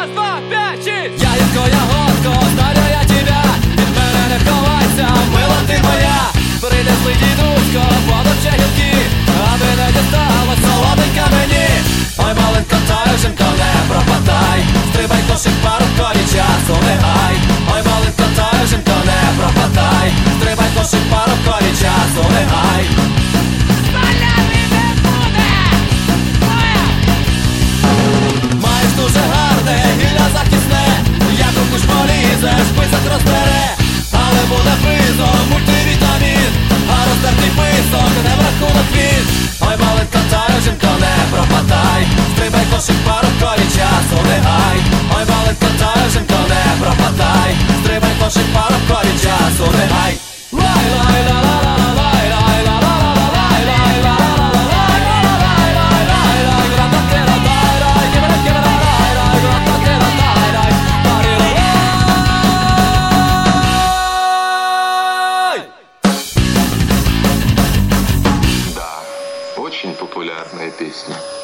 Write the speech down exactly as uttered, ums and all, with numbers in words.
Раз, два, пять, шесть. Ягідко, ягодко, знаю я тебя. Від мене не ховайся, мила ти моя. Принесли дідусько, подовче гілки, аби не дісталась солоденька мені. Ой, маленько, та жінко, не пропадай. Стрибай, кошик, пару колі, часу не гай. Ой, маленько, та жінко, не пропадай. Стрибай, кошик, пару колі, часу не гай. Маєш дуже гарне гілля захисне, як у куш полізеш, писок розбере. Але буде призом мультивітамін, а роздертий писок не в рахунок він. Ой, маленька, та жінко, не пропадай. Стрибай, кошик, пару колі, часу не гай. Ой, маленька, та жінко, не пропадай. Стрибай, кошик, пару колі, часу не гай. Лай, лай, ла, ла, ла, ла, лай, лай, ла, ла, ла, ла, лай, лай, ла, ла, ла, ла, лай, лай, лай, лай, лай, ра, та, те, ра, тай, рай, ге, ра, ге, ра, рай, рай, ра, та, те, ра, тай, рай, парі, ра, лай. Да, очень популярная песня.